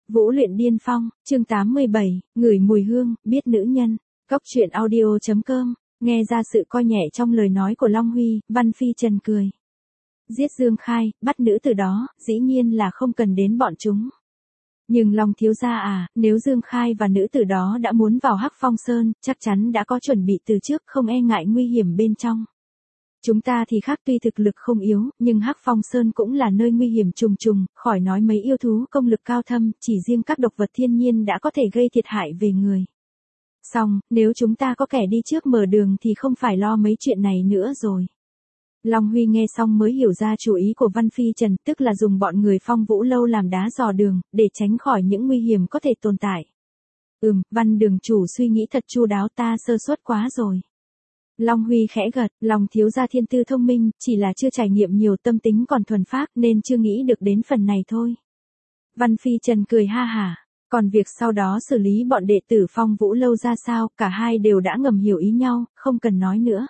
Vũ luyện điên phong, chương 87, ngửi mùi hương, biết nữ nhân. Cốc truyện audio.com, nghe ra sự coi nhẹ trong lời nói của Long Huy, Văn Phi Trần cười. Giết Dương Khai, bắt nữ từ đó, dĩ nhiên là không cần đến bọn chúng. Nhưng Long thiếu gia à, nếu Dương Khai và nữ tử đó đã muốn vào Hắc Phong Sơn, chắc chắn đã có chuẩn bị từ trước, không e ngại nguy hiểm bên trong. Chúng ta thì khác, tuy thực lực không yếu, nhưng Hắc Phong Sơn cũng là nơi nguy hiểm trùng trùng, khỏi nói mấy yêu thú công lực cao thâm, chỉ riêng các độc vật thiên nhiên đã có thể gây thiệt hại về người. Xong, nếu chúng ta có kẻ đi trước mở đường thì không phải lo mấy chuyện này nữa rồi. Long Huy nghe xong mới hiểu ra chủ ý của Văn Phi Trần, tức là dùng bọn người Phong Vũ Lâu làm đá dò đường, để tránh khỏi những nguy hiểm có thể tồn tại. Văn đường chủ suy nghĩ thật chu đáo, ta sơ suất quá rồi. Long Huy khẽ gật, Long thiếu gia thiên tư thông minh, chỉ là chưa trải nghiệm nhiều, tâm tính còn thuần phác nên chưa nghĩ được đến phần này thôi. Văn Phi Trần cười ha hả, còn việc sau đó xử lý bọn đệ tử Phong Vũ Lâu ra sao, cả hai đều đã ngầm hiểu ý nhau, không cần nói nữa.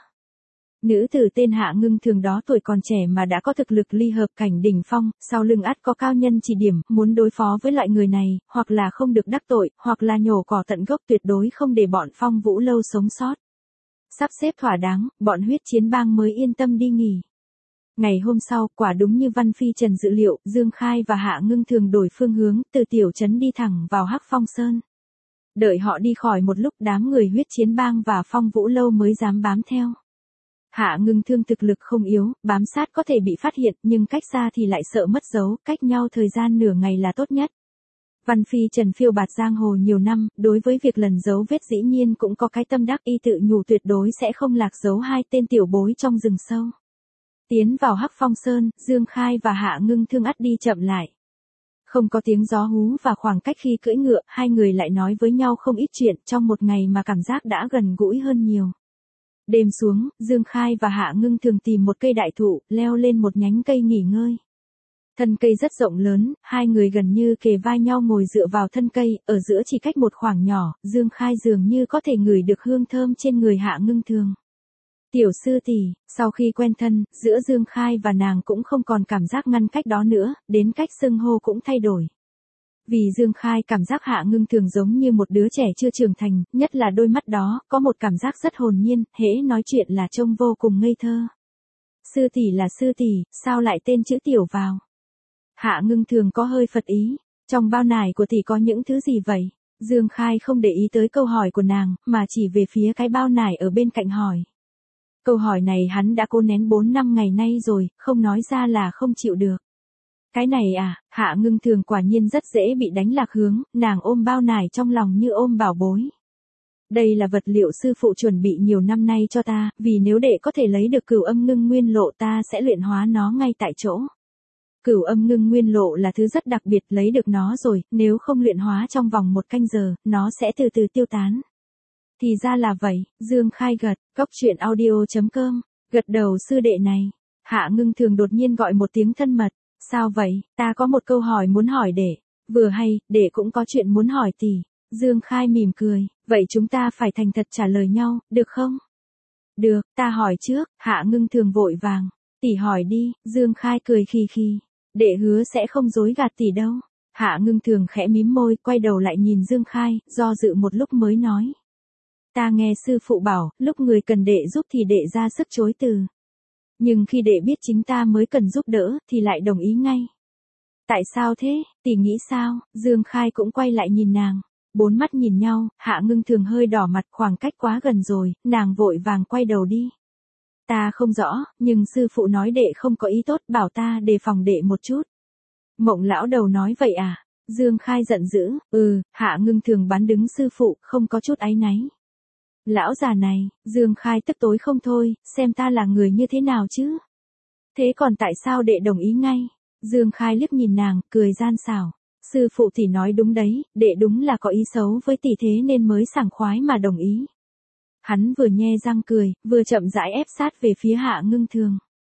Nữ tử tên Hạ Ngưng Thường đó tuổi còn trẻ mà đã có thực lực ly hợp cảnh đỉnh phong, sau lưng ắt có cao nhân chỉ điểm, muốn đối phó với loại người này, hoặc là không được đắc tội, hoặc là nhổ cỏ tận gốc, tuyệt đối không để bọn Phong Vũ Lâu sống sót. Sắp xếp thỏa đáng, bọn huyết chiến bang mới yên tâm đi nghỉ. Ngày hôm sau, quả đúng như Văn Phi Trần dự liệu, Dương Khai và Hạ Ngưng Thường đổi phương hướng, từ tiểu trấn đi thẳng vào Hắc Phong Sơn. Đợi họ đi khỏi một lúc, đám người huyết chiến bang và Phong Vũ Lâu mới dám bám theo. Hạ Ngưng Thương thực lực không yếu, bám sát có thể bị phát hiện, nhưng cách xa thì lại sợ mất dấu, cách nhau thời gian nửa ngày là tốt nhất. Văn Phi Trần phiêu bạt giang hồ nhiều năm, đối với việc lần dấu vết dĩ nhiên cũng có cái tâm đắc, y tự nhủ tuyệt đối sẽ không lạc dấu hai tên tiểu bối trong rừng sâu. Tiến vào Hắc Phong Sơn, Dương Khai và Hạ Ngưng Thương ắt đi chậm lại. Không có tiếng gió hú và khoảng cách khi cưỡi ngựa, hai người lại nói với nhau không ít chuyện, trong một ngày mà cảm giác đã gần gũi hơn nhiều. Đêm xuống, Dương Khai và Hạ Ngưng Thường tìm một cây đại thụ, leo lên một nhánh cây nghỉ ngơi. Thân cây rất rộng lớn, hai người gần như kề vai nhau ngồi dựa vào thân cây, ở giữa chỉ cách một khoảng nhỏ, Dương Khai dường như có thể ngửi được hương thơm trên người Hạ Ngưng Thường. Tiểu sư tỷ, sau khi quen thân, giữa Dương Khai và nàng cũng không còn cảm giác ngăn cách đó nữa, đến cách xưng hô cũng thay đổi. Vì Dương Khai cảm giác Hạ Ngưng Thường giống như một đứa trẻ chưa trưởng thành, nhất là đôi mắt đó, có một cảm giác rất hồn nhiên, hễ nói chuyện là trông vô cùng ngây thơ. Sư tỷ là sư tỷ, sao lại tên chữ tiểu vào? Hạ Ngưng Thường có hơi phật ý, trong bao nải của tỷ có những thứ gì vậy? Dương Khai không để ý tới câu hỏi của nàng, mà chỉ về phía cái bao nải ở bên cạnh hỏi. Câu hỏi này hắn đã cố nén 4 năm ngày nay rồi, không nói ra là không chịu được. Cái này à, Hạ Ngưng Thường quả nhiên rất dễ bị đánh lạc hướng, nàng ôm bao nải trong lòng như ôm bảo bối. Đây là vật liệu sư phụ chuẩn bị nhiều năm nay cho ta, vì nếu đệ có thể lấy được Cửu Âm Ngưng Nguyên Lộ ta sẽ luyện hóa nó ngay tại chỗ. Cửu Âm Ngưng Nguyên Lộ là thứ rất đặc biệt, lấy được nó rồi, nếu không luyện hóa trong vòng 1 canh giờ, nó sẽ từ từ tiêu tán. Thì ra là vậy, Dương Khai gật, cốc truyện audio.com, gật đầu sư đệ này. Hạ Ngưng Thường đột nhiên gọi một tiếng thân mật, sao vậy, ta có một câu hỏi muốn hỏi đệ, vừa hay, đệ cũng có chuyện muốn hỏi tỷ. Dương Khai mỉm cười, vậy chúng ta phải thành thật trả lời nhau, được không? Được, ta hỏi trước, Hạ Ngưng Thường vội vàng, tỷ hỏi đi, Dương Khai cười khì khì, đệ hứa sẽ không dối gạt tỷ đâu. Hạ Ngưng Thường khẽ mím môi, quay đầu lại nhìn Dương Khai, do dự một lúc mới nói. Ta nghe sư phụ bảo, lúc người cần đệ giúp thì đệ ra sức chối từ. Nhưng khi đệ biết chính ta mới cần giúp đỡ, thì lại đồng ý ngay. Tại sao thế, tỷ nghĩ sao? Dương Khai cũng quay lại nhìn nàng. 4 mắt nhìn nhau, Hạ Ngưng Thường hơi đỏ mặt, khoảng cách quá gần rồi, nàng vội vàng quay đầu đi. Ta không rõ, nhưng sư phụ nói đệ không có ý tốt, bảo ta đề phòng đệ một chút. Mộng lão đầu nói vậy à? Dương Khai giận dữ, Hạ Ngưng Thường bán đứng sư phụ, không có chút áy náy. Lão già này, Dương Khai tức tối không thôi, xem ta là người như thế nào chứ? Thế còn tại sao đệ đồng ý ngay? Dương Khai liếc nhìn nàng, cười gian xảo. Sư phụ tỷ nói đúng đấy, đệ đúng là có ý xấu với tỷ thế nên mới sảng khoái mà đồng ý. Hắn vừa nhe răng cười, vừa chậm rãi ép sát về phía Hạ Ngưng Thường.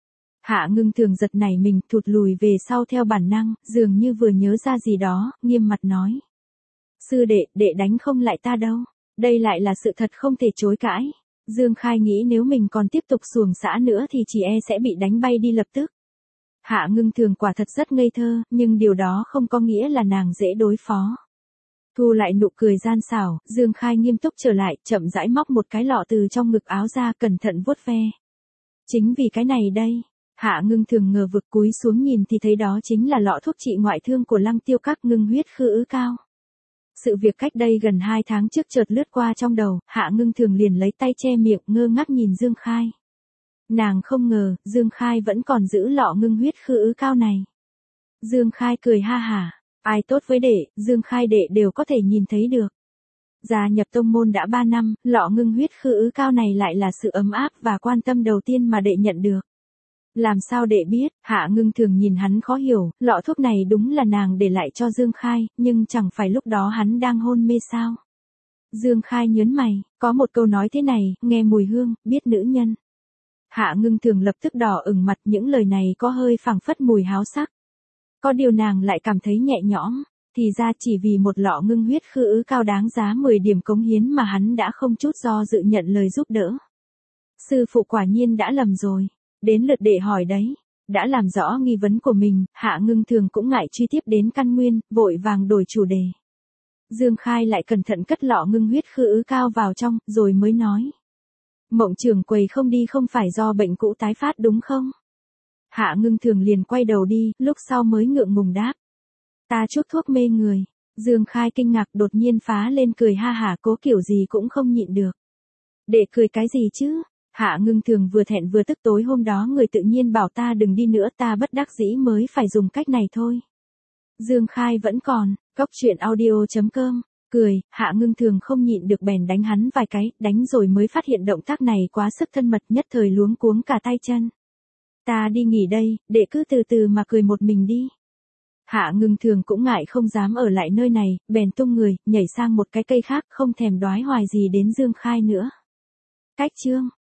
Hạ Ngưng Thường giật nảy mình, thụt lùi về sau theo bản năng, dường như vừa nhớ ra gì đó, nghiêm mặt nói. Sư đệ đánh không lại ta đâu. Đây lại là sự thật không thể chối cãi. Dương Khai nghĩ nếu mình còn tiếp tục xuồng xã nữa thì chỉ e sẽ bị đánh bay đi lập tức. Hạ Ngưng Thường quả thật rất ngây thơ, nhưng điều đó không có nghĩa là nàng dễ đối phó. Thu lại nụ cười gian xảo, Dương Khai nghiêm túc trở lại, chậm rãi móc một cái lọ từ trong ngực áo ra, cẩn thận vuốt ve. Chính vì cái này đây. Hạ Ngưng Thường ngờ vực cúi xuống nhìn thì thấy đó chính là lọ thuốc trị ngoại thương của Lăng Tiêu Các ngưng huyết khư ứ cao. Sự việc cách đây gần 2 tháng trước chợt lướt qua trong đầu, Hạ Ngưng Thường liền lấy tay che miệng ngơ ngác nhìn Dương Khai. Nàng không ngờ, Dương Khai vẫn còn giữ lọ ngưng huyết khư ứ cao này. Dương Khai cười ha hả, ai tốt với đệ, Dương Khai đệ đều có thể nhìn thấy được. Gia nhập tông môn đã 3 năm, lọ ngưng huyết khư ứ cao này lại là sự ấm áp và quan tâm đầu tiên mà đệ nhận được. Làm sao đệ biết? Hạ Ngưng Thường nhìn hắn khó hiểu, lọ thuốc này đúng là nàng để lại cho Dương Khai, nhưng chẳng phải lúc đó hắn đang hôn mê sao? Dương Khai nhớn mày, có một câu nói thế này, nghe mùi hương, biết nữ nhân. Hạ Ngưng Thường lập tức đỏ ửng mặt, những lời này có hơi phảng phất mùi háo sắc. Có điều nàng lại cảm thấy nhẹ nhõm, thì ra chỉ vì một lọ ngưng huyết khư ứ cao đáng giá 10 điểm cống hiến mà hắn đã không chút do dự nhận lời giúp đỡ. Sư phụ quả nhiên đã lầm rồi. Đến lượt đệ hỏi đấy. Đã làm rõ nghi vấn của mình, Hạ Ngưng Thường cũng ngại truy tiếp đến căn nguyên, vội vàng đổi chủ đề. Dương Khai lại cẩn thận cất lọ ngưng huyết khư ứ cao vào trong, rồi mới nói. Mộng trưởng quầy không đi không phải do bệnh cũ tái phát đúng không? Hạ Ngưng Thường liền quay đầu đi, lúc sau mới ngượng ngùng đáp. Ta chút thuốc mê người. Dương Khai kinh ngạc đột nhiên phá lên cười ha hả, cố kiểu gì cũng không nhịn được. Để cười cái gì chứ? Hạ Ngưng Thường vừa thẹn vừa tức, tối hôm đó người tự nhiên bảo ta đừng đi nữa, ta bất đắc dĩ mới phải dùng cách này thôi. Dương Khai vẫn còn, goctruyện.audio.com, cười, Hạ Ngưng Thường không nhịn được bèn đánh hắn vài cái, đánh rồi mới phát hiện động tác này quá sức thân mật, nhất thời luống cuống cả tay chân. Ta đi nghỉ đây, để cứ từ từ mà cười một mình đi. Hạ Ngưng Thường cũng ngại không dám ở lại nơi này, bèn tung người, nhảy sang một cái cây khác, không thèm đoái hoài gì đến Dương Khai nữa. Cách chương